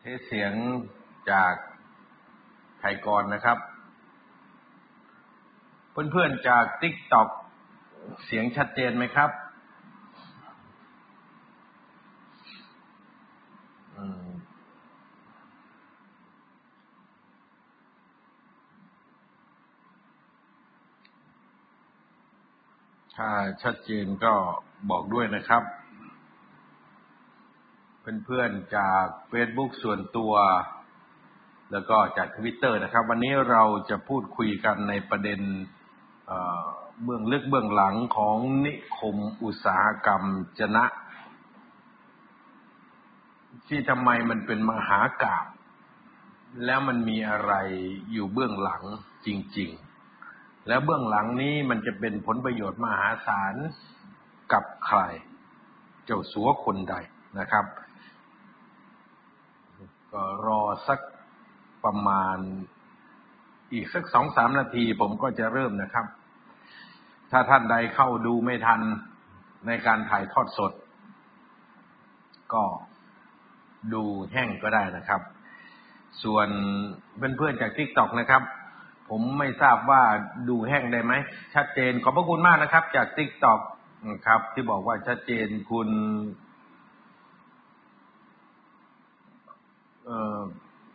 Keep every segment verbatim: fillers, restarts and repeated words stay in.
เทสเสียงจากไทยกรนะครับเพื่อนๆจาก TikTok เสียงชัดเจนไหมครับถ้าชัดเจนก็บอกด้วยนะครับเพื่อนๆจาก Facebook ส่วนตัวแล้วก็จาก Twitter นะครับวันนี้เราจะพูดคุยกันในประเด็นเบื้องลึกเบื้องหลังของนิคมอุตสาหกรรมจนะที่ทำไมมันเป็นมหากาพย์แล้วมันมีอะไรอยู่เบื้องหลังจริงๆแล้วเบื้องหลังนี้มันจะเป็นผลประโยชน์มหาศาลกับใครเจ้าสัวคนใดนะครับก็รอสักประมาณอีกสัก สองถึงสาม นาทีผมก็จะเริ่มนะครับถ้าท่านใดเข้าดูไม่ทันในการถ่ายทอดสดก็ดูแห้งก็ได้นะครับส่วนเพื่อนๆจาก TikTok นะครับผมไม่ทราบว่าดูแห้งได้ไหมชัดเจนขอบพระคุณมากนะครับจาก TikTok ครับที่บอกว่าชัดเจนคุณเอ่อ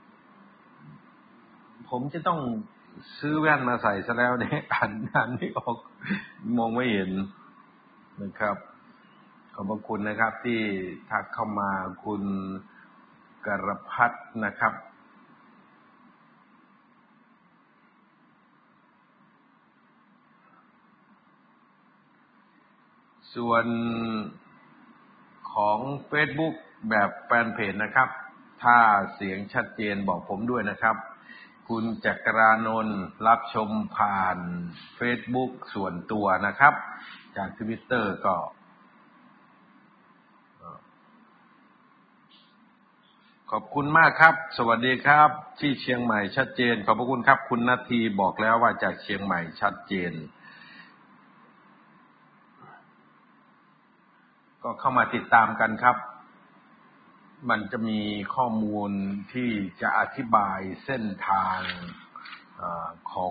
ผมจะต้องซื้อแว่นมาใส่ซะแล้วเนี่ยอ่านอ่านไม่ออกมองไม่เห็นนะครับขอบพระคุณนะครับที่ทักเข้ามาคุณกรพัฒน์นะครับส่วนของ Facebook แบบแฟนเพจนะครับถ้าเสียงชัดเจนบอกผมด้วยนะครับคุณจักรานนท์รับชมผ่าน Facebook ส่วนตัวนะครับจาก Twitter ก็ขอบคุณมากครับสวัสดีครับที่เชียงใหม่ชัดเจนขอบพระคุณครับคุณนาทีบอกแล้วว่าจากเชียงใหม่ชัดเจนก็เข้ามาติดตามกันครับมันจะมีข้อมูลที่จะอธิบายเส้นทางของ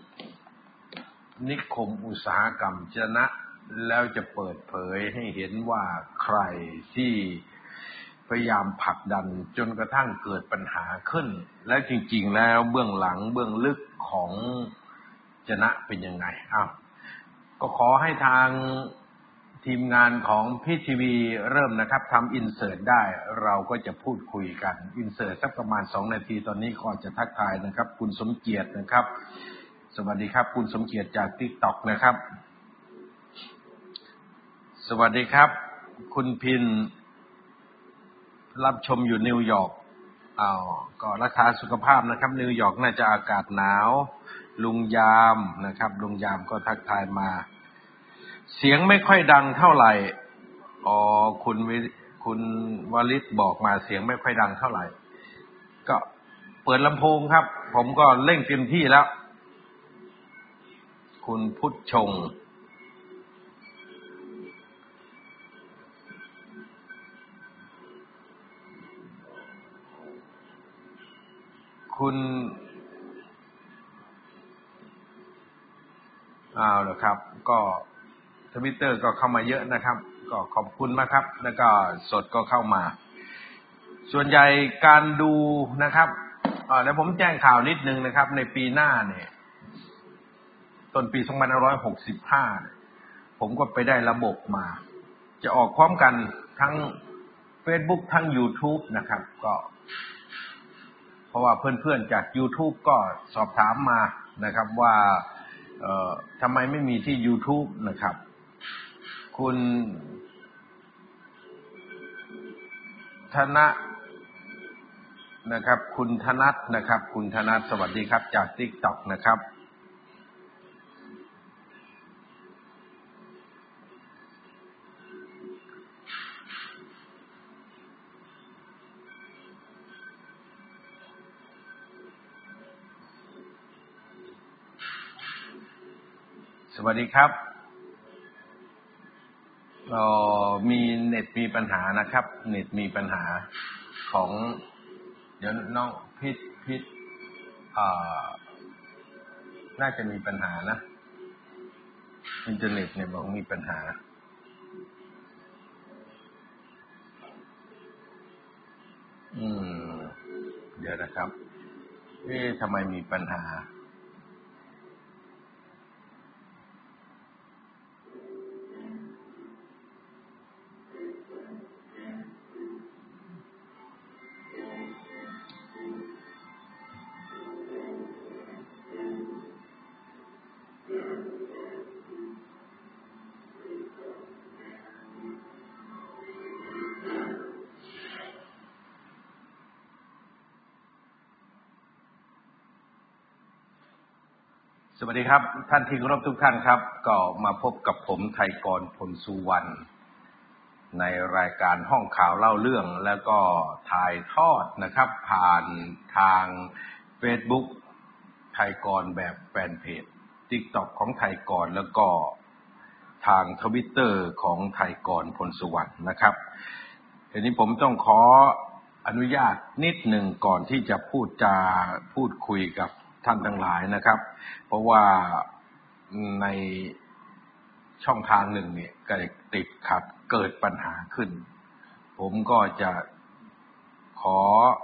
นิคมอุตสาหกรรมจนะแล้วจะเปิดเผยให้เห็นว่าใครที่พยายามผลักดันจนกระทั่งเกิดปัญหาขึ้นและจริงๆแล้วเบื้องหลังเบื้องลึกของจนะเป็นยังไงอ้าวก็ขอให้ทางทีมงานของพีทีวีเริ่มนะครับทำอินเสิร์ตได้เราก็จะพูดคุยกันอินเสิร์ตสักประมาณสองนาทีตอนนี้ก็จะทักทายนะครับคุณสมเกียรตินะครับสวัสดีครับคุณสมเกียรติจาก TikTok นะครับสวัสดีครับคุณพินรับชมอยู่นิวยอร์กอ้าวก็รักษาสุขภาพนะครับนิวยอร์กน่าจะอากาศหนาวลุงยามนะครับลุงยามก็ทักทายมาเสียงไม่ค่อยดังเท่าไหร่อ๋อคุณวิคุณวลิศบอกมาเสียงไม่ค่อยดังเท่าไหร่ก็เปิดลำโพงครับผมก็เร่งเต็มที่แล้วคุณพุทธชงคุณอ้าวเหรอครับก็ทวิตเตอร์ก็เข้ามาเยอะนะครับก็ขอบคุณมากครับแล้วก็สดก็เข้ามาส่วนใหญ่การดูนะครับเอ่อแล้วผมแจ้งข่าวนิดนึงนะครับในปีหน้าเนี่ยต้นปีสองพันห้าร้อยหกสิบห้าผมก็ไปได้ระบบมาจะออกพร้อมกันทั้ง Facebook ทั้ง YouTube นะครับก็เพราะว่าเพื่อนๆจาก YouTube ก็สอบถามมานะครับว่าเอ่อทำไมไม่มีที่ YouTube นะครับคุณธนะนะครับคุณธนัทนะครับคุณธนัทสวัสดีครับจาก TikTok นะครับสวัสดีครับเอ่อมีเน็ตมีปัญหานะครับเน็ตมีปัญหาของเดี๋ยวน้องพิษพิษอ่าน่าจะมีปัญหานะอินเทอร์เน็ตเนี่ยบอกมีปัญหาอืมเดี๋ยวนะครับเอ๊ะทำไมมีปัญหาสวัสดีครับท่านที่เคารพทุกท่านครับก็มาพบกับผมไทยกรพลสุวรรณในรายการห้องข่าวเล่าเรื่องแล้วก็ถ่ายทอดนะครับผ่านทาง Facebook ไทยกรแบบแฟนเพจ TikTok ของไทยกรแล้วก็ทาง Twitter ของไทยกรพลสุวรรณนะครับทีนี้ผมต้องขออนุญาตนิดหนึ่งก่อนที่จะพูดจาพูดคุยกับท่านทั้งหลายนะครับเพราะว่าในช่องทางหนึ่งเนี่ยเกิดติดขัดเกิดปัญหาขึ้นผมก็จะขอ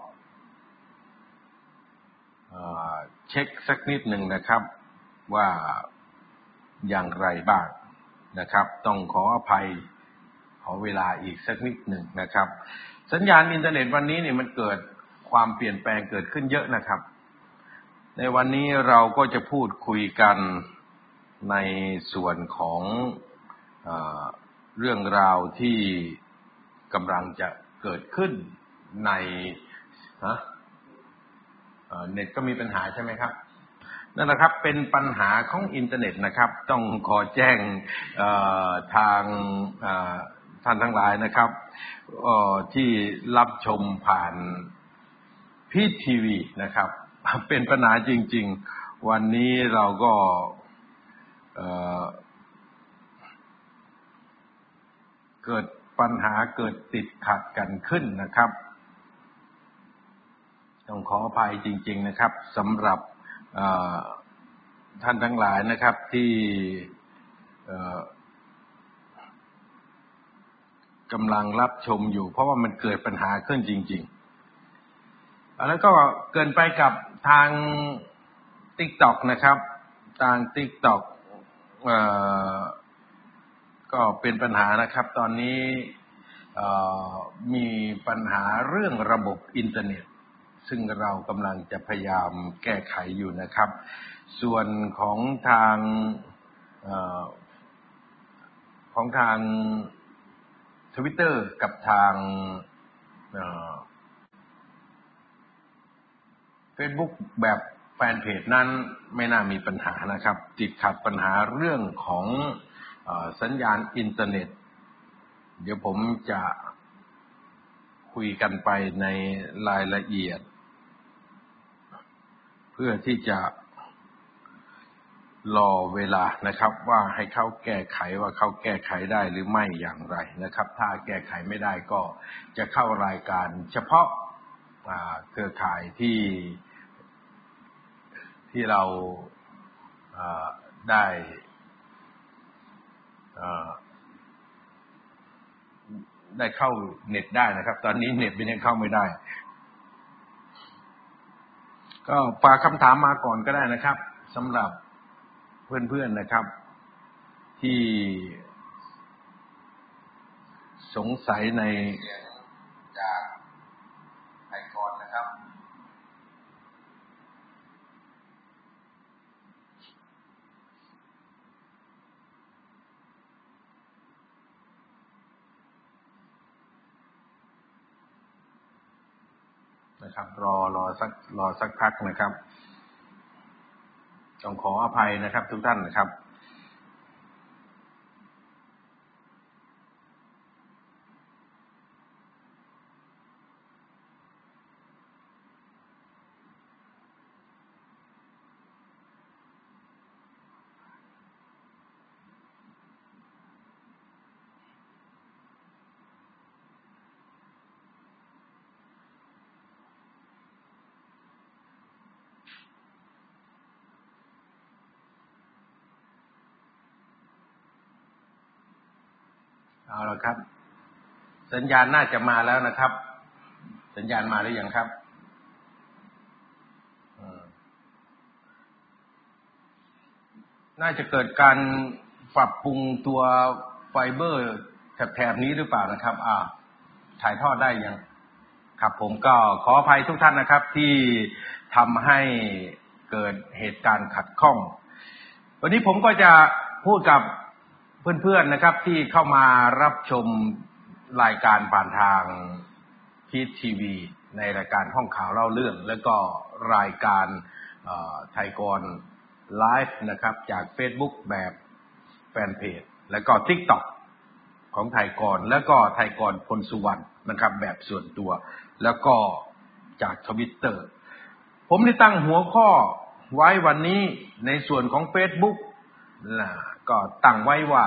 เอ่อเช็คสักนิดหนึ่งนะครับว่าอย่างไรบ้างนะครับต้องขออภัยขอเวลาอีกสักนิดหนึ่งนะครับสัญญาณอินเทอร์เน็ตวันนี้เนี่ยมันเกิดความเปลี่ยนแปลงเกิดขึ้นเยอะนะครับในวันนี้เราก็จะพูดคุยกันในส่วนของเอ่อเรื่องราวที่กำลังจะเกิดขึ้นในฮะเน็ตก็มีปัญหาใช่ไหมครับนั่นแหละครับเป็นปัญหาของอินเทอร์เน็ตนะครับต้องขอแจ้งทางท่านทั้งหลายนะครับที่รับชมผ่านพีทีวีนะครับเป็นปัญหาจริงๆวันนี้เราก็เกิดปัญหาเกิดติดขัดกันขึ้นนะครับต้องขออภัยจริงๆนะครับสำหรับท่านทั้งหลายนะครับที่กำลังรับชมอยู่เพราะว่ามันเกิดปัญหาขึ้นจริงๆแล้วก็เกินไปกับทาง TikTok นะครับทาง TikTok เอ่อก็เป็นปัญหานะครับตอนนี้มีปัญหาเรื่องระบบอินเทอร์เน็ตซึ่งเรากำลังจะพยายามแก้ไขอยู่นะครับส่วนของทางของทาง Twitter กับทางFacebook แบบแฟนเพจนั้นไม่น่ามีปัญหานะครับติดขัดปัญหาเรื่องของเอ่อสัญญาณอินเทอร์เน็ตเดี๋ยวผมจะคุยกันไปในรายละเอียดเพื่อที่จะรอเวลานะครับว่าให้เขาแก้ไขว่าเขาแก้ไขได้หรือไม่อย่างไรนะครับถ้าแก้ไขไม่ได้ก็จะเข้ารายการเฉพาะเครือข่ายที่ที่เราได้ได้เข้าเน็ตได้นะครับตอนนี้เน็ตมันยังเข้าไม่ได้ก็ฝากคำถามมาก่อนก็ได้นะครับสำหรับเพื่อนๆนะครับที่สงสัยในจากไทยกรนะครับนะครับรอรอสักรอสักพักนะครับต้องขออภัยนะครับทุกท่านนะครับเอาละครับสัญญาณน่าจะมาแล้วนะครับสัญญาณมาหรือยังครับน่าจะเกิดการปรับปรุงตัวไฟเบอร์แถบๆนี้หรือเปล่านะครับอ่าถ่ายทอดได้ยังครับผมก็ขออภัยทุกท่านนะครับที่ทำให้เกิดเหตุการณ์ขัดข้องวันนี้ผมก็จะพูดกับเพื่อนๆนะครับที่เข้ามารับชมรายการผ่านทางพีททีวีในรายการห้องข่าวเล่าเรื่องแล้วก็รายการไทยกรไลฟ์นะครับจาก Facebook แบบแฟนเพจแล้วก็ TikTok ของไทยกรแล้วก็ไทยกรพลสุวรรณนะครับแบบส่วนตัวแล้วก็จาก Twitter ผมได้ตั้งหัวข้อไว้วันนี้ในส่วนของ Facebook นะก็ตั้งไว้ว่า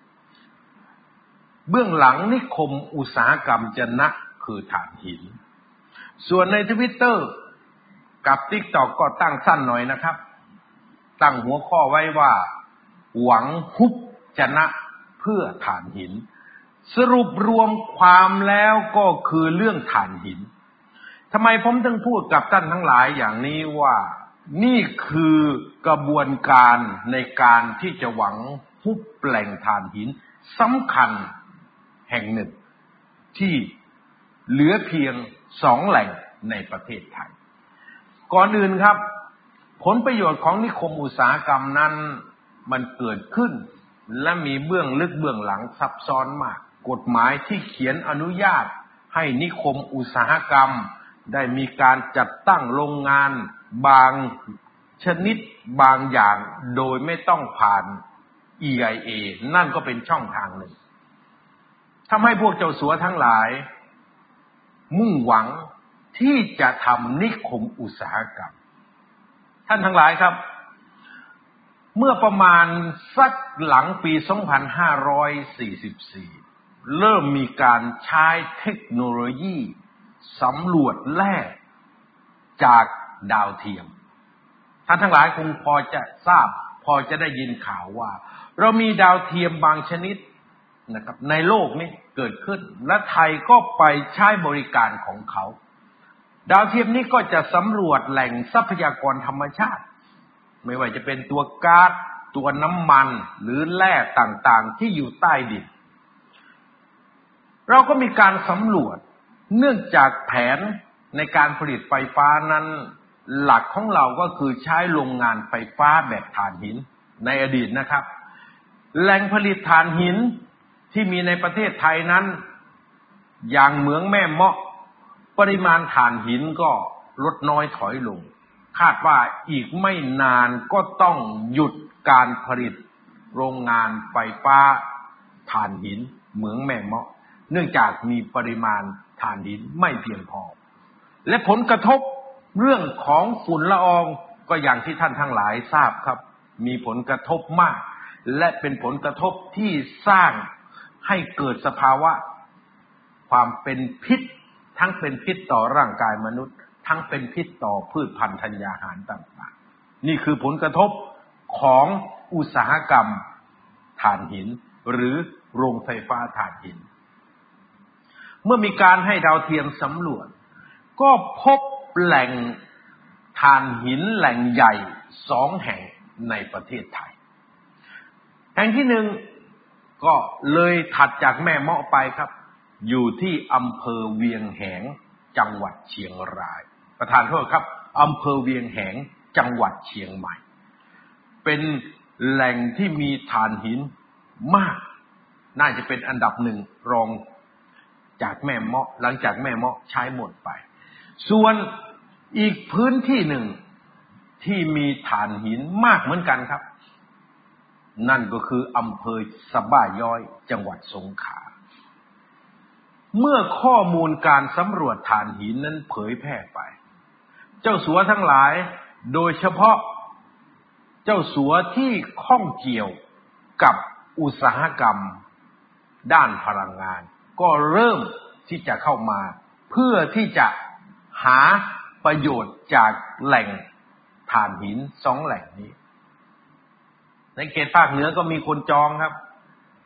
เบื้องหลังนิคมอุตสาหกรรมจะนะคือถ่านหินส่วนใน Twitter กับ TikTok ก็ตั้งสั้นหน่อยนะครับตั้งหัวข้อไว้ว่าหวังฮุบจะนะเพื่อถ่านหินสรุปรวมความแล้วก็คือเรื่องถ่านหินทำไมผมถึงพูดกับท่านทั้งหลายอย่างนี้ว่านี่คือกระบวนการในการที่จะหวังฮุบแหล่งถ่านหินสำคัญแห่งหนึ่งที่เหลือเพียงสองแหล่งในประเทศไทยก่อนอื่นครับผลประโยชน์ของนิคมอุตสาหกรรมนั้นมันเกิดขึ้นและมีเบื้องลึกเบื้องหลังซับซ้อนมากกฎหมายที่เขียนอนุญาตให้นิคมอุตสาหกรรมได้มีการจัดตั้งโรงงานบางชนิดบางอย่างโดยไม่ต้องผ่าน อี ไอ เอ นั่นก็เป็นช่องทางหนึ่งทำให้พวกเจ้าสัวทั้งหลายมุ่งหวังที่จะทำนิคมอุตสาหกรรมท่านทั้งหลายครับเมื่อประมาณสักหลังปี สองพันห้าร้อยสี่สิบสี่ เริ่มมีการใช้เทคโนโลยีสำรวจแร่จากดาวเทียมท่านทั้งหลายคงพอจะทราบพอจะได้ยินข่าวว่าเรามีดาวเทียมบางชนิดนะครับในโลกนี้เกิดขึ้นและไทยก็ไปใช้บริการของเขาดาวเทียมนี้ก็จะสำรวจแหล่งทรัพยากรธรรมชาติไม่ว่าจะเป็นตัวก๊าซตัวน้ำมันหรือแร่ต่างๆที่อยู่ใต้ดินเราก็มีการสำรวจเนื่องจากแผนในการผลิตไฟฟ้านั้นหลักของเราก็คือใช้โรงงานไฟฟ้าแบบถ่านหินในอดีตนะครับแหล่งผลิตถ่านหินที่มีในประเทศไทยนั้นอย่างเหมืองแม่เมาะปริมาณถ่านหินก็ลดน้อยถอยลงคาดว่าอีกไม่นานก็ต้องหยุดการผลิตโรงงานไฟฟ้าถ่านหินเหมืองแม่เมาะเนื่องจากมีปริมาณถ่านหินไม่เพียงพอและผลกระทบเรื่องของฝุ่นละอองก็อย่างที่ท่านทั้งหลายทราบครับมีผลกระทบมากและเป็นผลกระทบที่สร้างให้เกิดสภาวะความเป็นพิษทั้งเป็นพิษต่อร่างกายมนุษย์ทั้งเป็นพิษต่อพืชพันธุ์ธัญญาหารต่างๆนี่คือผลกระทบของอุตสาหกรรมถ่านหินหรือโรงไฟฟ้าถ่านหินเมื่อมีการให้ดาวเทียมสำรวจก็พบแหล่งถ่านหินแหล่งใหญ่สองแห่งในประเทศไทยแห่งที่หนึ่งก็เลยถัดจากแม่เมาะไปครับอยู่ที่อำเภอเวียงแหงจังหวัดเชียงรายประธานโทษครับอำเภอเวียงแหงจังหวัดเชียงใหม่เป็นแหล่งที่มีถ่านหินมากน่าจะเป็นอันดับหนึ่งรองจากแม่เมาะหลังจากแม่เมาะใช้หมดไปส่วนอีกพื้นที่หนึ่งที่มีถ่านหินมากเหมือนกันครับนั่นก็คืออำเภอสะบ้าย้อยจังหวัดสงขลาเมื่อข้อมูลการสำรวจถ่านหินนั้นเผยแพร่ไปเจ้าสัวทั้งหลายโดยเฉพาะเจ้าสัวที่ข้องเกี่ยวกับอุตสาหกรรมด้านพลังงานก็เริ่มที่จะเข้ามาเพื่อที่จะหาประโยชน์จากแหล่งถ่านหินสองแหล่งนี้ในเขตภาคเหนือก็มีคนจองครับ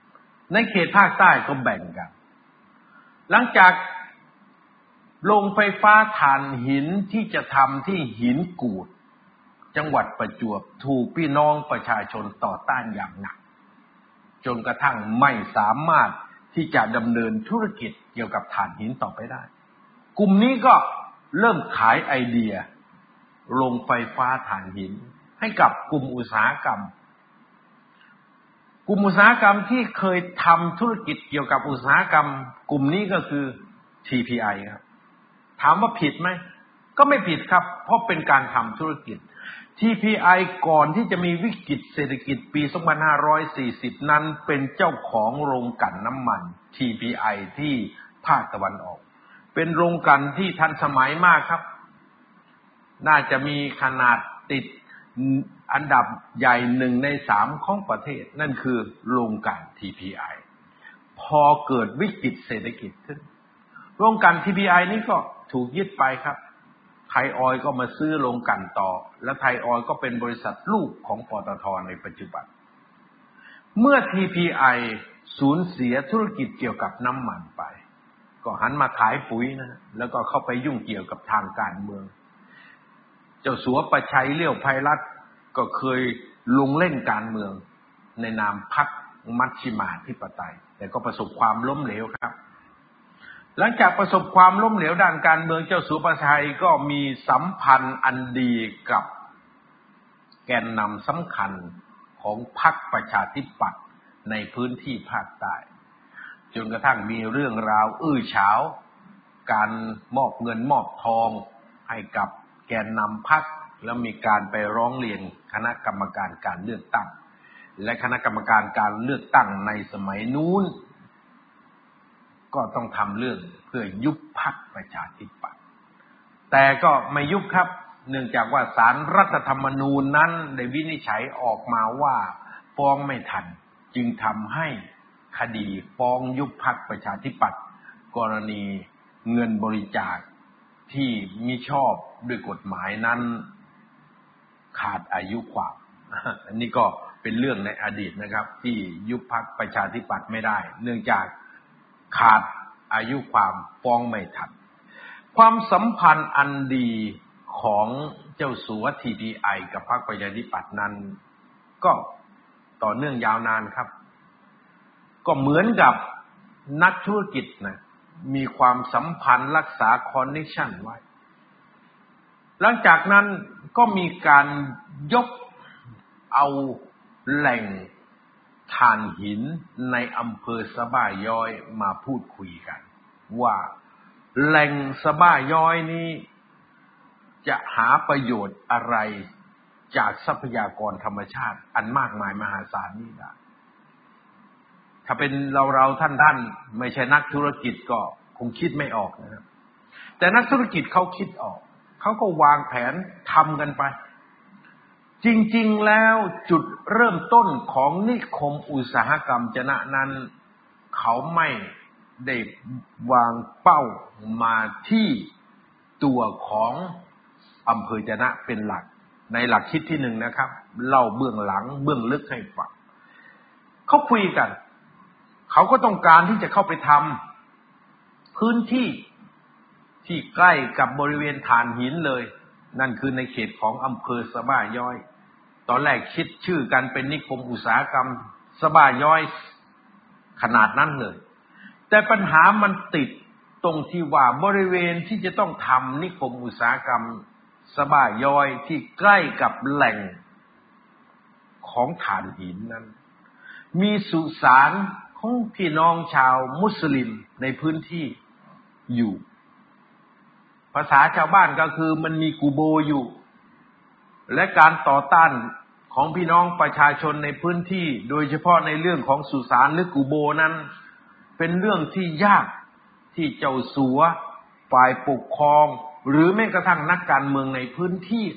ในเขตภาคใต้ก็แบ่งกันหลังจากโรงไฟฟ้าถ่านหินที่จะทำที่หินกูดจังหวัดประจวบถูกพี่น้องประชาชนต่อต้านอย่างหนักจนกระทั่งไม่สามารถที่จะดำเนินธุรกิจเกี่ยวกับถ่านหินต่อไปได้กลุ่มนี้ก็เริ่มขายไอเดียโรงไฟฟ้าถ่านหินให้กับกลุ่มอุตสาหกรรมกลุ่มอุตสาหกรรมที่เคยทำธุรกิจเกี่ยวกับอุตสาหกรรมกลุ่มนี้ก็คือ ที พี ไอ ครับถามว่าผิดไหมก็ไม่ผิดครับเพราะเป็นการทำธุรกิจ ที พี ไอ ก่อนที่จะมีวิกฤตเศรษฐกิจปีสองพันห้าร้อยสี่สิบนั้นเป็นเจ้าของโรงกลั่นน้ำมัน ที พี ไอ ที่ภาคตะวันออกเป็นโรงกลั่นที่ทันสมัยมากครับน่าจะมีขนาดติดอันดับใหญ่หนึ่งในสามของประเทศนั่นคือโรงกลั่น ที พี ไอ พอเกิดวิกฤตเศรษฐกิจขึ้นโรงกลั่น ที พี ไอ นี้ก็ถูกยึดไปครับไทยออยล์ก็มาซื้อโรงกลั่นต่อและไทยออยล์ก็เป็นบริษัทลูกของปตท.ในปัจจุบันเมื่อ ที พี ไอ สูญเสียธุรกิจเกี่ยวกับน้ำมันไปก็หันมาขายปุ๋ยนะแล้วก็เข้าไปยุ่งเกี่ยวกับทางการเมืองเจ้าสัวประชัยเลี้ยวไพรัตน์ก็เคยลงเล่นการเมืองในนามพรรคมัชฌิมาธิปไตยแต่ก็ประสบความล้มเหลวครับหลังจากประสบความล้มเหลวด้านการเมืองเจ้าสัวประชัยก็มีสัมพันธ์อันดีกับแกนนำสำคัญของพรรคประชาธิปัตย์ในพื้นที่ภาคใต้จนกระทั่งมีเรื่องราวอื้อฉาวการมอบเงินมอบทองให้กับแกนนำพรรคแล้วมีการไปร้องเรียนคณะกรรมการการเลือกตั้งและคณะกรรมการการเลือกตั้งในสมัยนู้นก็ต้องทำเรื่องเพื่อยุบพรรคประชาธิปัตย์แต่ก็ไม่ยุบครับเนื่องจากว่าศาลรัฐธรรมนูญนั้นได้วินิจฉัยออกมาว่าฟ้องไม่ทันจึงทำให้คดีฟ้องยุบพรรคประชาธิปัตย์กรณีเงินบริจาคที่มิชอบด้วยกฎหมายนั้นขาดอายุความอันนี้ก็เป็นเรื่องในอดีตนะครับที่ยุบพรรคประชาธิปัตย์ไม่ได้เนื่องจากขาดอายุความฟ้องไม่ทันความสัมพันธ์อันดีของเจ้าสัว ที พี ไอ กับพรรคประชาธิปัตย์นั้นก็ต่อเนื่องยาวนานครับก็เหมือนกับนักธุรกิจนะมีความสัมพันธ์รักษาคอนเนคชั่นไว้หลังจากนั้นก็มีการยกเอาแหล่งถ่านหินในอำเภอสะบ้าย้อยมาพูดคุยกันว่าแหล่งสะบ้าย้อยนี้จะหาประโยชน์อะไรจากทรัพยากรธรรมชาติอันมากมายมหาศาลนี้ได้ถ้าเป็นเราเราท่านท่านไม่ใช่นักธุรกิจก็คงคิดไม่ออกนะครับแต่นักธุรกิจเขาคิดออกเขาก็วางแผนทำกันไปจริงๆแล้วจุดเริ่มต้นของนิคมอุตสาหกรรมจะนะนั้นเขาไม่ได้วางเป้ามาที่ตัวของอำเภอจะนะเป็นหลักในหลักคิดที่หนึ่งนะครับเล่าเบื้องหลังเบื้องลึกให้ฟังเขาคุยกันเขาก็ต้องการที่จะเข้าไปทำพื้นที่ที่ใกล้กับบริเวณถ่านหินเลยนั่นคือในเขตของอำเภอสะบ้าย้อยตอนแรกคิดชื่อกันเป็นนิคมอุตสาหกรรมสะบ้าย้อยขนาดนั้นเลยแต่ปัญหามันติดตรงที่ว่าบริเวณที่จะต้องทำนิคมอุตสาหกรรมสะบ้าย้อยที่ใกล้กับแหล่งของถ่านหินนั้นมีสุสานของพี่น้องชาวมุสลิมในพื้นที่อยู่ภาษาชาวบ้านก็คือมันมีกูโบอยู่และการต่อต้านของพี่น้องประชาชนในพื้นที่โดยเฉพาะในเรื่องของสุสานหรือกูโบนั้นเป็นเรื่องที่ยากที่เจ้าสัวฝ่ายปกครองหรือแม้กระทั่งนักการเมืองในพื้นที่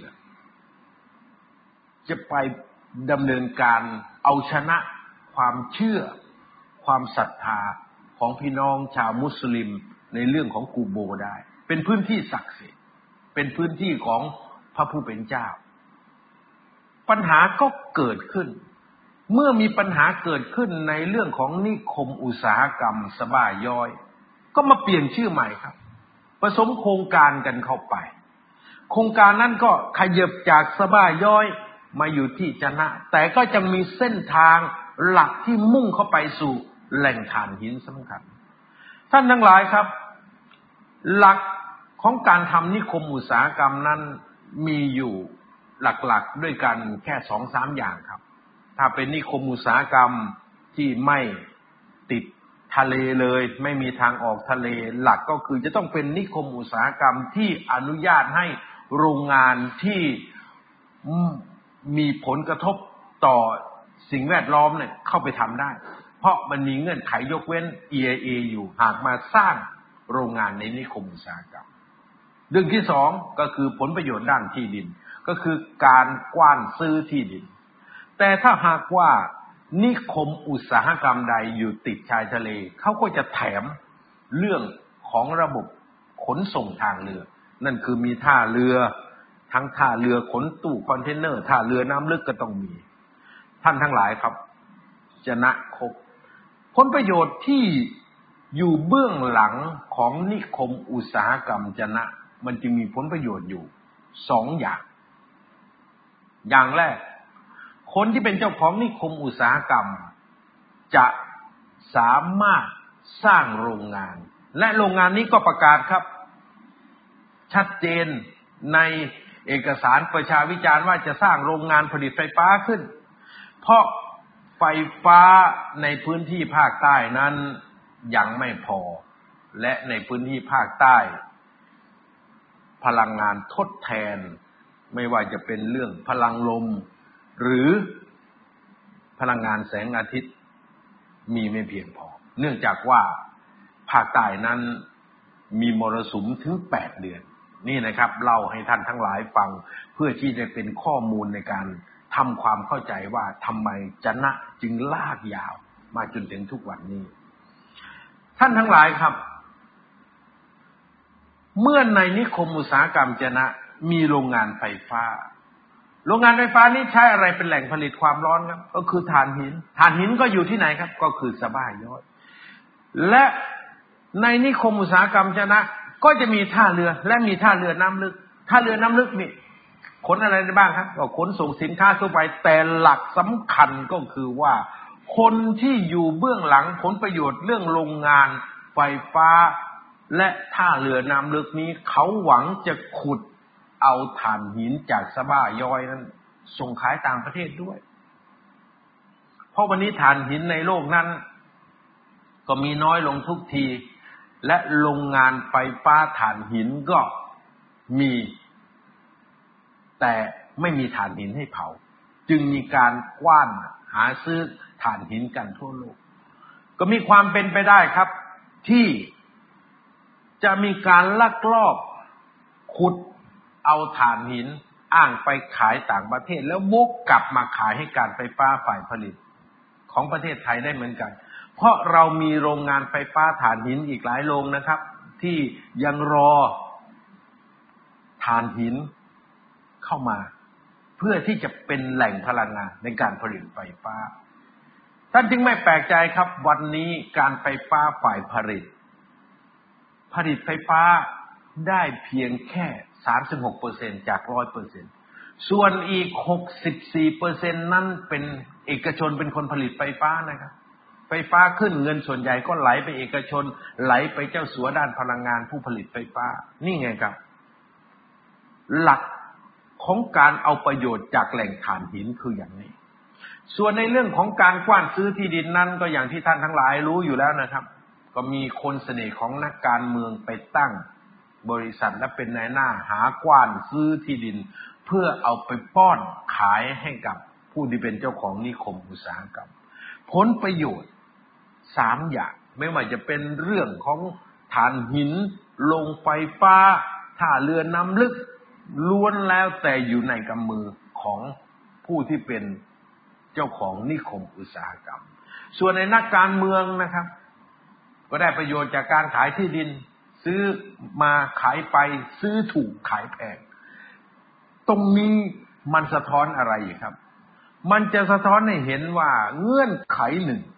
จะไปดำเนินการเอาชนะความเชื่อความศรัทธาของพี่น้องชาวมุสลิมในเรื่องของกูโบได้เป็นพื้นที่ศักดิ์สิทธิ์เป็นพื้นที่ของพระผู้เป็นเจ้าปัญหาก็เกิดขึ้นเมื่อมีปัญหาเกิดขึ้นในเรื่องของนิคมอุตสาหกรรมสบายย่อยก็มาเปลี่ยนชื่อใหม่ครับผสมโครงการกันเข้าไปโครงการนั้นก็ขยับจากสบายย่อยมาอยู่ที่จะนะแต่ก็จะมีเส้นทางหลักที่มุ่งเข้าไปสู่แหล่งถ่านหินสำคัญท่านทั้งหลายครับหลักของการทำนิคมอุตสาหกรรมนั้นมีอยู่หลักๆด้วยกันแค่สองสามอย่างครับถ้าเป็นนิคมอุตสาหกรรมที่ไม่ติดทะเลเลยไม่มีทางออกทะเลหลักก็คือจะต้องเป็นนิคมอุตสาหกรรมที่อนุญาตให้โรงงานที่มีผลกระทบต่อสิ่งแวดล้อมเนี่ยเข้าไปทำได้เพราะมันมีเงื่อนไขยกเว้น อี ไอ เอ อยู่หากมาสร้างโรงงานในนิคมอุตสาหกรรมเรื่องที่สองก็คือผลประโยชน์ด้านที่ดินก็คือการกว้านซื้อที่ดินแต่ถ้าหากว่านิคมอุตสาหกรรมใดอยู่ติดชายทะเลเขาก็จะแถมเรื่องของระบบขนส่งทางเรือนั่นคือมีท่าเรือทั้งท่าเรือขนตู้คอนเทนเนอร์ท่าเรือน้ำลึกก็ต้องมีท่านทั้งหลายครับจะนะครบผลประโยชน์ที่อยู่เบื้องหลังของนิคมอุตสาหกรรมจะนะมันจะมีผลประโยชน์อยู่สองอย่างอย่างแรกคนที่เป็นเจ้าของนิคมอุตสาหกรรมจะสามารถสร้างโรงงานและโรงงานนี้ก็ประกาศครับชัดเจนในเอกสารประชาวิจารณ์ว่าจะสร้างโรงงานผลิตไฟฟ้าขึ้นเพราะไฟฟ้าในพื้นที่ภาคใต้นั้นยังไม่พอและในพื้นที่ภาคใต้พลังงานทดแทนไม่ว่าจะเป็นเรื่องพลังลมหรือพลังงานแสงอาทิตย์มีไม่เพียงพอเนื่องจากว่าภาคใต้นั้นมีมรสุมถึงแปดเดือนนี่นะครับเล่าให้ท่านทั้งหลายฟังเพื่อที่จะเป็นข้อมูลในการทำความเข้าใจว่าทำไมจะนะจึงลากยาวมาจนถึงทุกวันนี้ท่านทั้งหลายครับเมื่อในนิคมอุตสาหกรรมจะนะมีโรงงานไฟฟ้าโรงงานไฟฟ้านี้ใช้อะไรเป็นแหล่งผลิตความร้อนครับก็คือถ่านหินถ่านหินก็อยู่ที่ไหนครับก็คือสบายย่อยและในนิคมอุตสาหกรรมจะนะก็จะมีท่าเรือและมีท่าเรือน้ำลึกท่าเรือน้ำลึกนี่ขนอะไรได้บ้างครับก็ขนส่งสินค้าทั่วไปแต่หลักสำคัญก็คือว่าคนที่อยู่เบื้องหลังผลประโยชน์เรื่องโรงงานไฟฟ้าและท่าเรือน้ำลึกนี้เขาหวังจะขุดเอาถ่านหินจากสบายย่อยนั้นส่งขายต่างประเทศด้วยเพราะวันนี้ถ่านหินในโลกนั้นก็มีน้อยลงทุกทีและโรงงานไฟฟ้าถ่านหินก็มีแต่ไม่มีถ่านหินให้เผาจึงมีการกว้านหาซื้อถ่านหินกันทั่วโลกก็มีความเป็นไปได้ครับที่จะมีการลักลอบขุดเอาถ่านหินอ้างไปขายต่างประเทศแล้ววกกลับมาขายให้การไฟฟ้าฝ่ายผลิตของประเทศไทยได้เหมือนกันเพราะเรามีโรงงานไฟฟ้าถ่านหินอีกหลายโรงนะครับที่ยังรอถ่านหินเข้ามาเพื่อที่จะเป็นแหล่งพลังงานในการผลิตไฟฟ้าท่านจึงไม่แปลกใจครับวันนี้การไฟฟ้าฝ่ายผลิตผลิตไฟฟ้าได้เพียงแค่ สามสิบหกเปอร์เซ็นต์ จาก ร้อยเปอร์เซ็นต์ ส่วนอีก หกสิบสี่เปอร์เซ็นต์ นั้นเป็นเอกชนเป็นคนผลิตไฟฟ้านะครับไฟฟ้าขึ้นเงินส่วนใหญ่ก็ไหลไปเอกชนไหลไปเจ้าสัวด้านพลังงานผู้ผลิตไฟฟ้านี่ไงครับหลักของการเอาประโยชน์จากแหล่งถ่านหินคืออย่างนี้ส่วนในเรื่องของการกว้านซื้อที่ดินนั้นก็อย่างที่ท่านทั้งหลายรู้อยู่แล้วนะครับก็มีคนเสน่ห์ของนักการเมืองไปตั้งบริษัทและเป็นนายหน้าหากว้านซื้อที่ดินเพื่อเอาไปป้อนขายให้กับผู้ที่เป็นเจ้าของนิคมอุตสาหกรรมผลประโยชน์สามอย่างไม่ว่าจะเป็นเรื่องของถ่านหินโรงไฟฟ้าท่าเรือน้ำลึกล้วนแล้วแต่อยู่ในกำมือของผู้ที่เป็นเจ้าของนิคมอุตสาหกรรมส่วนในนักการเมืองนะครับก็ได้ประโยชน์จากการขายที่ดินซื้อมาขายไปซื้อถูกขายแพงตรงนี้มันสะท้อนอะไรครับมันจะสะท้อนให้เห็นว่าเงื่อนไขหนึ่ง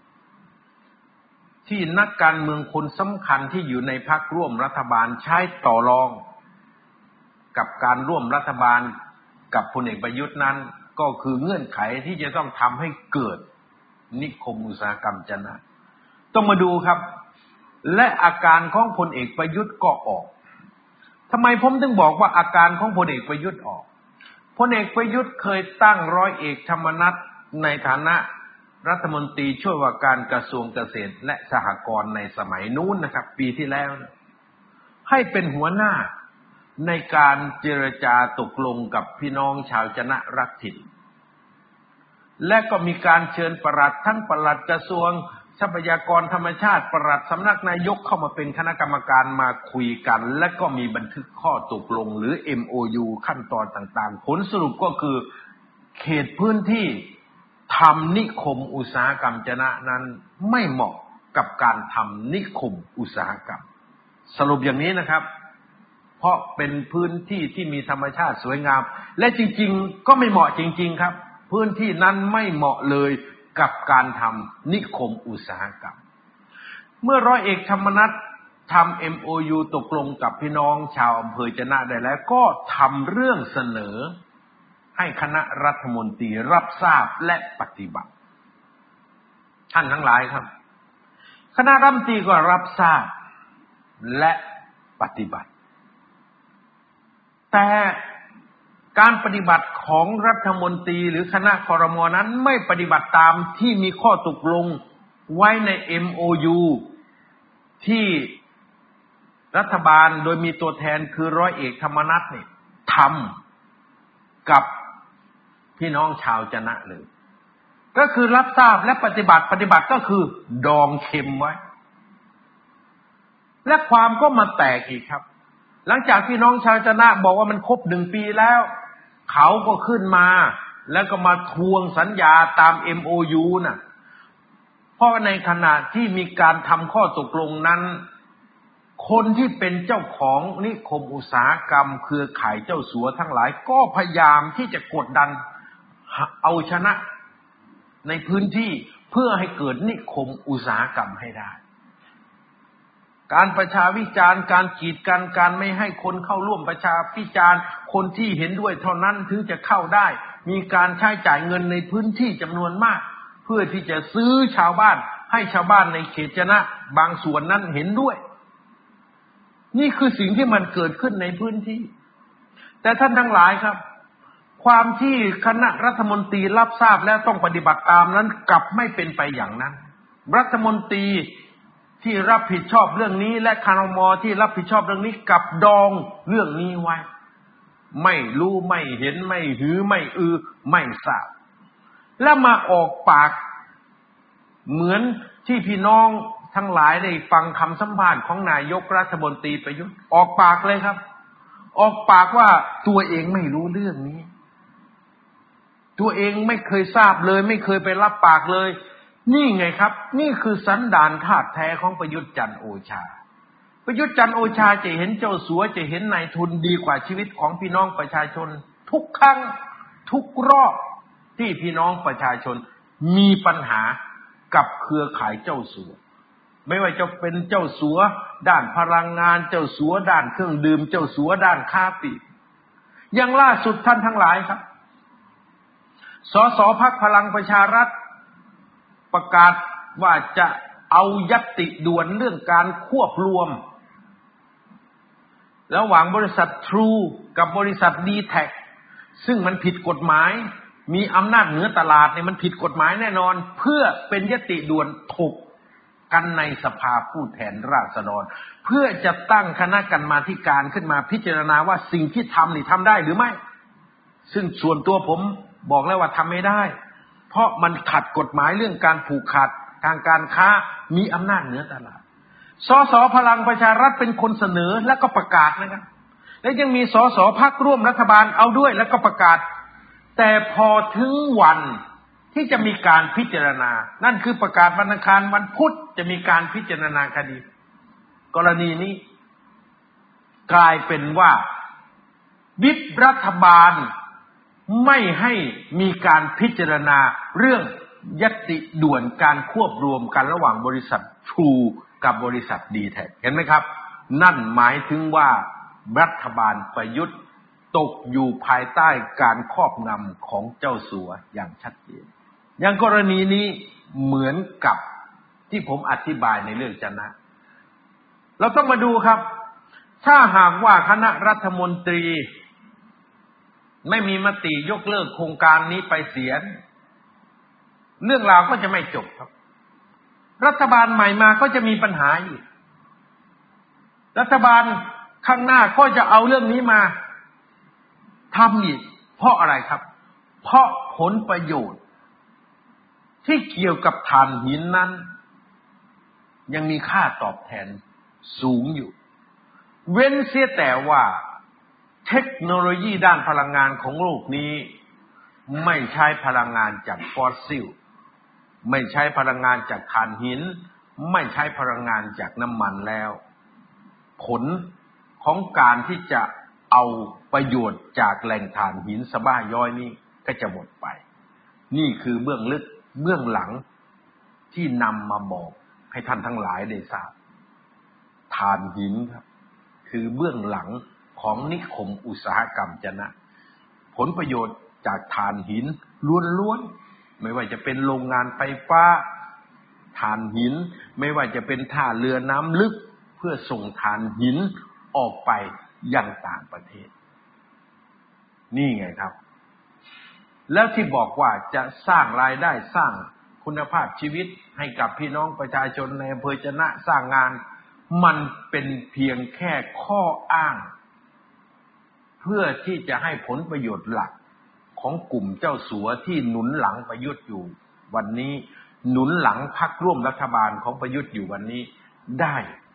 ที่นักการเมืองคนสำคัญที่อยู่ในพรรคร่วมรัฐบาลใช้ต่อรองกับการร่วมรัฐบาลกับพลเอกประยุทธ์นั้นก็คือเงื่อนไขที่จะต้องทำให้เกิดนิคมอุตสาหกรรมจะนะต้องมาดูครับและอาการของพลเอกประยุทธ์ก็ออกทำไมผมถึงบอกว่าอาการของพลเอกประยุทธ์ออกพลเอกประยุทธ์เคยตั้งร้อยเอกธรรมนัสในฐานะรัฐมนตรีช่วยว่าการกระทรวงเกษตรและสหกรณ์ในสมัยนู้นนะครับปีที่แล้วนะให้เป็นหัวหน้าในการเจรจาตกลงกับพี่น้องชาวจะนะรักถิ่นและก็มีการเชิญปลัดทั้งปลัดกระทรวงทรัพยากรธรรมชาติปลัดสำนักนายกเข้ามาเป็นคณะกรรมการมาคุยกันและก็มีบันทึกข้อตกลงหรือ เอ็ม โอ ยู ขั้นตอนต่างๆผลสรุปก็คือเขตพื้นที่ทำนิคมอุตสาหกรรมจะนะนั้นไม่เหมาะกับการทำนิคมอุตสาหกรรมสรุปอย่างนี้นะครับเพราะเป็นพื้นที่ที่มีธรรมชาติสวยงามและจริงๆก็ไม่เหมาะจริงๆครับพื้นที่นั้นไม่เหมาะเลยกับการทำนิคมอุตสาหกรรมเมื่อร้อยเอกธรรมนัสทำ เอ็ม โอ ยู ตกลงกับพี่น้องชาวอำเภอจะนะได้แล้วก็ทำเรื่องเสนอให้คณะรัฐมนตรีรับทราบและปฏิบัติท่านทั้งหลายครับคณะรัฐมนตรีก็รับทราบและปฏิบัติแต่การปฏิบัติของรัฐมนตรีหรือคณะครม.นั้นไม่ปฏิบัติตามที่มีข้อตกลงไว้ใน เอ็ม โอ ยู ที่รัฐบาลโดยมีตัวแทนคือร้อยเอกธรรมนัสเนี่ยทำกับพี่น้องชาวจะนะเลยก็คือรับทราบและปฏิบัติปฏิบัติก็คือดองเค็มไว้และความก็มาแตกอีกครับหลังจากพี่น้องชาวจะนะบอกว่ามันครบหนึ่งปีแล้วเขาก็ขึ้นมาแล้วก็มาทวงสัญญาตาม เอ็ม โอ ยู น่ะเพราะในขณะที่มีการทำข้อตกลงนั้นคนที่เป็นเจ้าของนิคมอุตสาหกรรมเครือข่ายเจ้าสัวทั้งหลายก็พยายามที่จะกดดันเอาชนะในพื้นที่เพื่อให้เกิดนิคมอุตสาหกรรมให้ได้การประชาวิจารณ์การกีดกันการไม่ให้คนเข้าร่วมประชาวิจารณ์คนที่เห็นด้วยเท่านั้นถึงจะเข้าได้มีการใช้จ่ายเงินในพื้นที่จำนวนมากเพื่อที่จะซื้อชาวบ้านให้ชาวบ้านในเขตจะนะบางส่วนนั้นเห็นด้วยนี่คือสิ่งที่มันเกิดขึ้นในพื้นที่แต่ท่านทั้งหลายครับความที่คณะรัฐมนตรีรับทราบและต้องปฏิบัติตามนั้นกลับไม่เป็นไปอย่างนั้นรัฐมนตรีที่รับผิดชอบเรื่องนี้และคณม.ที่รับผิดชอบเรื่องนี้กลับดองเรื่องนี้ไว้ไม่รู้ไม่เห็นไม่หือไม่อือไม่ทราบและมาออกปากเหมือนที่พี่น้องทั้งหลายได้ฟังคำสัมภาษณ์ของนายกรัฐมนตรีประยุทธ์ออกปากเลยครับออกปากว่าตัวเองไม่รู้เรื่องนี้ตัวเองไม่เคยทราบเลยไม่เคยไปรับปากเลยนี่ไงครับนี่คือสันดานธาตุแท้ของประยุทธ์จันทร์โอชาประยุทธ์จันทร์โอชาจะเห็นเจ้าสัวจะเห็นนายทุนดีกว่าชีวิตของพี่น้องประชาชนทุกครั้งทุกรอบที่พี่น้องประชาชนมีปัญหากับเครือข่ายเจ้าสัวไม่ว่าจะเป็นเจ้าสัวด้านพลังงานเจ้าสัวด้านเครื่องดื่มเจ้าสัวด้านค้าปลีกอย่างล่าสุดท่านทั้งหลายครับสสพรรคพลังประชารัฐประกาศว่าจะเอาญัตติด่วนเรื่องการควบรวมระหว่างบริษัท True กับบริษัท ดี แท็ก ซึ่งมันผิดกฎหมายมีอำนาจเหนือตลาดเนี่ยมันผิดกฎหมายแน่นอนเพื่อเป็นญัตติด่วนถกกันในสภาผู้แทนราษฎรเพื่อจะตั้งคณะกรรมาธิการขึ้นมาพิจารณาว่าสิ่งที่ทำนี่ทำได้หรือไม่ซึ่งส่วนตัวผมบอกแล้วว่าทำไม่ได้เพราะมันขัดกฎหมายเรื่องการผูกขาดทางการค้ามีอำนาจเหนือตลาดสสพลังประชารัฐเป็นคนเสนอและก็ประกาศนะครับและยังมีสสพรรคร่วมรัฐบาลเอาด้วยแล้วก็ประกาศแต่พอถึงวันที่จะมีการพิจารณานั่นคือประกาศวันอังคารวันพุธจะมีการพิจารณาคดีกรณีนี้กลายเป็นว่าวิปรัฐบาลไม่ให้มีการพิจารณาเรื่องญัตติด่วนการควบรวมกันระหว่างบริษัททรูกับบริษัทดีแท็กเห็นไหมครับนั่นหมายถึงว่ารัฐบาลประยุทธ์ตกอยู่ภายใต้การครอบงำของเจ้าสัวอย่างชัดเจนอย่างกรณีนี้เหมือนกับที่ผมอธิบายในเรื่องจะนะเราต้องมาดูครับถ้าหากว่าคณะรัฐมนตรีไม่มีมติยกเลิกโครงการนี้ไปเสียเรื่องราวก็จะไม่จบครับรัฐบาลใหม่มาก็จะมีปัญหาอีกรัฐบาลข้างหน้าก็จะเอาเรื่องนี้มาทำอีกเพราะอะไรครับเพราะผลประโยชน์ที่เกี่ยวกับถ่านหินนั้นยังมีค่าตอบแทนสูงอยู่เว้นเสียแต่ว่าเทคโนโลยีด้านพลังงานของโลกนี้ไม่ใช้พลังงานจากฟอสซิลไม่ใช้พลังงานจากถ่านหินไม่ใช้พลังงานจากน้ำมันแล้วผลของการที่จะเอาประโยชน์จากแหล่งถ่านหินสะบ้าย้อยนี้ก็จะหมดไปนี่คือเบื้องลึกเบื้องหลังที่นำมาบอกให้ท่านทั้งหลายได้ทราบถ่านหินครับคือเบื้องหลังของนิคมอุตสาหกรรมจะนะผลประโยชน์จากถ่านหินล้วนๆไม่ว่าจะเป็นโรงงานไฟฟ้าถ่านหินไม่ว่าจะเป็นท่าเรือน้ำลึกเพื่อส่งถ่านหินออกไปยังต่างประเทศนี่ไงครับแล้วที่บอกว่าจะสร้างรายได้สร้างคุณภาพชีวิตให้กับพี่น้องประชาชนในอำเภอจะนะสร้างงานมันเป็นเพียงแค่ข้ออ้างเพื่อที่จะให้ผลประโยชน์หลักของกลุ่มเจ้าสัวที่หนุนหลังประยุทธ์อยู่วันนี้หนุนหลังพรรคร่วมรัฐบาลของประยุทธ์อยู่วันนี้ได้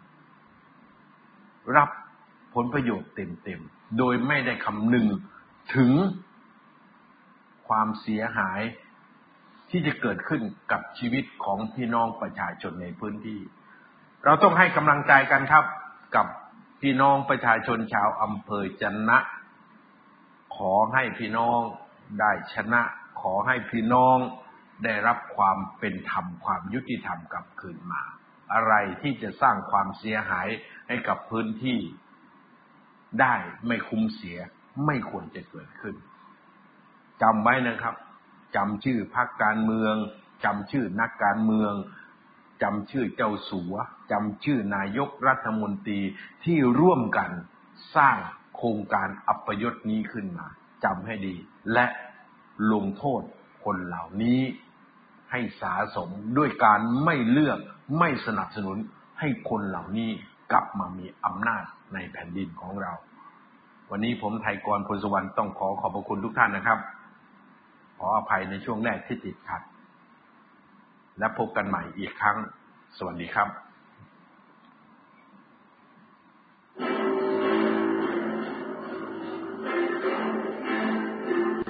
รับผลประโยชน์เต็มๆโดยไม่ได้คำนึงถึงความเสียหายที่จะเกิดขึ้นกับชีวิตของพี่น้องประชาชนในพื้นที่เราต้องให้กำลังใจกันครับกับพี่น้องประชาชนชาวอำเภอจะนะขอให้พี่น้องได้ชนะขอให้พี่น้องได้รับความเป็นธรรมความยุติธรรมกลับคืนมาอะไรที่จะสร้างความเสียหายให้กับพื้นที่ได้ไม่คุ้มเสียไม่ควรจะเกิดขึ้นจำไว้นะครับจำชื่อพรรคการเมืองจำชื่อนักการเมืองจำชื่อเจ้าสัวจำชื่อนายกรัฐมนตรีที่ร่วมกันสร้างโครงการอัปยศนี้ขึ้นมาจำให้ดีและลงโทษคนเหล่านี้ให้สาสมด้วยการไม่เลือกไม่สนับสนุนให้คนเหล่านี้กลับมามีอำนาจในแผ่นดินของเราวันนี้ผมไทยกรพลสุวรรณต้องขอขอบพระคุณทุกท่านนะครับขออภัยในช่วงแรกที่ติดขัดและพบกันใหม่อีกครั้งสวัสดีครับ